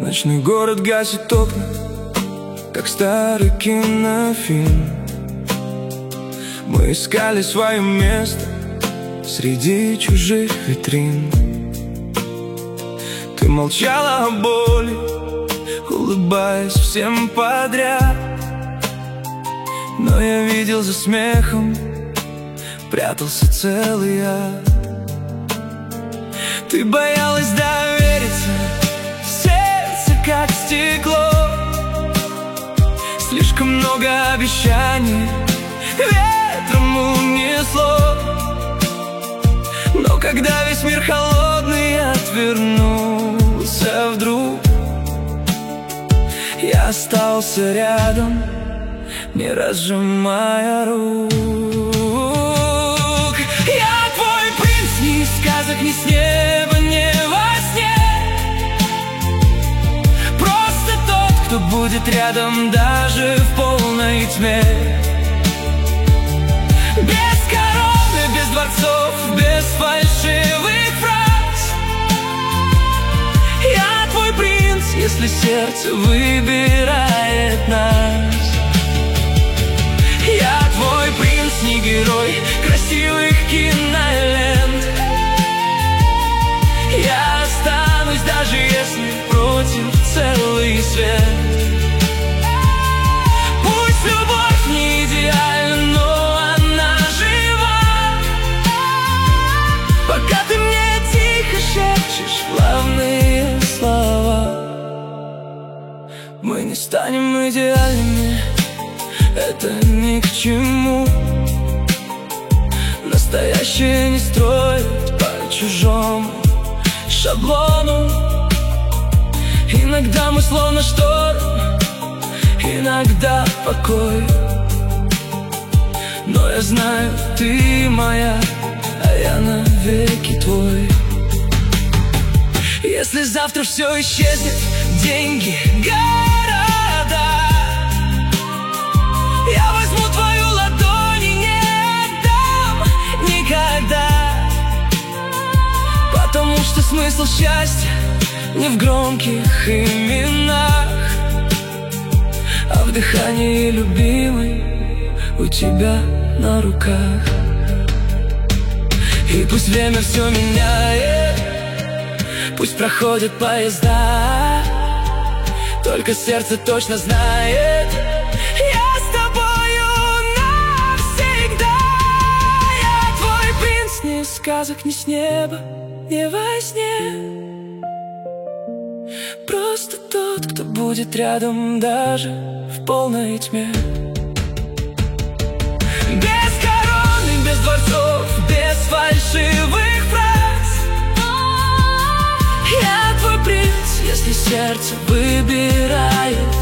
Ночной город гасит окна, как старый кинофильм. Мы искали свое место среди чужих витрин. Ты молчала о боли, улыбаясь всем подряд, но я видел за смехом прятался целый ад. Ты боялась довериться, сердце как стекло. Слишком много обещаний ветром унесло. Но когда весь мир холодный отвернулся вдруг, я остался рядом, не разжимая рук. Я твой принц, ни из сказок, ни с неба, ни во сне. Просто тот, кто будет рядом даже в полной тьме. Без короны, без дворцов, без фальшивых фраз. Я твой принц, если сердце выбирает нас. Я твой принц, не герой красивых кинолент. Я останусь, даже если против целый свет. Пусть любовь не идеальна, но она жива. Пока ты мне тихо шепчешь главные слова. Мы не станем идеальными, это ни к чему. Настоящее не строит по чужому шаблону. Иногда мы словно шторм, иногда покой. Но я знаю, ты моя, а я навеки твой. Если завтра все исчезнет, деньги, города, я возьму твою ладонь и не отдам никогда. Потому что смысл счастья не в громких именах, а в дыхании любимой у тебя на руках. И пусть время все меняет, пусть проходят поезда, только сердце точно знает, я с тобою навсегда. Я твой принц, ни из сказок, ни с неба, ни во сне. Просто тот, кто будет рядом даже в полной тьме. Без короны, без дворцов, без фальшивых фраз. Я твой принц, если сердце выбирает